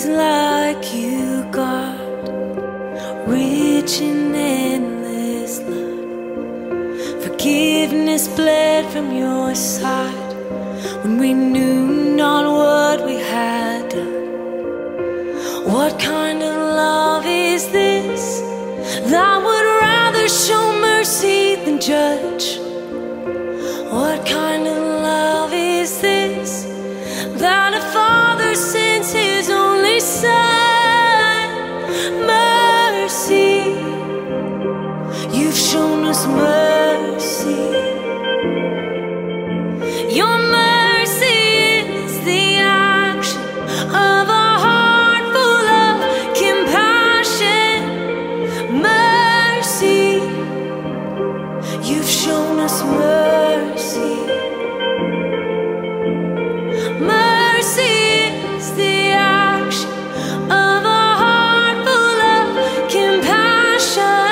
is like you, God, rich in endless love. Forgiveness bled from your side when we knew not what we had done. What kind of love is this that would rather show mercy than judge? What kind of love is this that a father sends his only son? Mercy, you've shown us mercy. Your mercy is the action of a heart full of compassion. Mercy, you've shown us mercy. Mercy is the action of a heart full of compassion.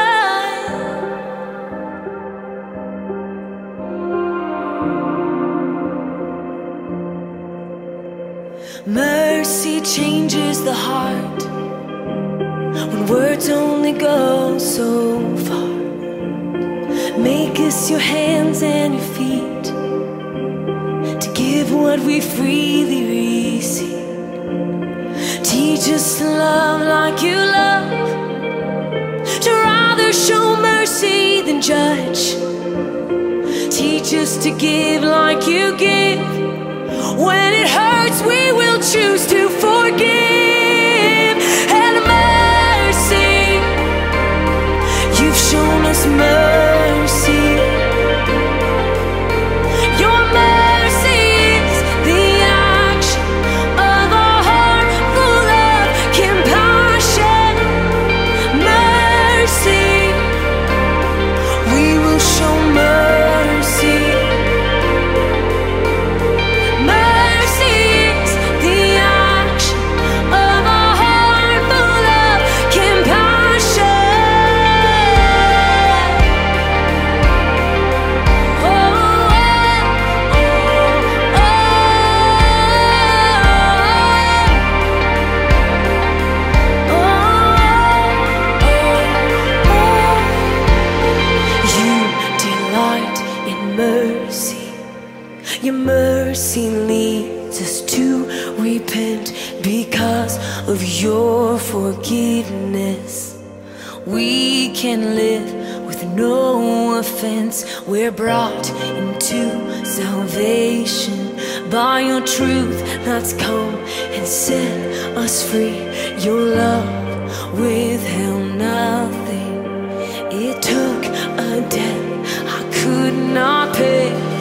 Mercy changes the heart when words only go so far. Make us your hands and your feet to give what we freely receive. Teach us to love like you love, to rather show mercy than judge. Teach us to give like you give. When it hurts, we will choose to forgive. And mercy, you've shown us mercy. Your mercy is the action of a heart full of compassion. Mercy, we will show mercy. Mercy is the action of a heart full of compassion. Oh, oh, oh, oh. You delight in mercy. Your mercy leads us to repent because of your forgiveness. We can live with no offense. We're brought into salvation by your truth that's come and set us free. Your love withheld nothing. It took a debt I could not pay.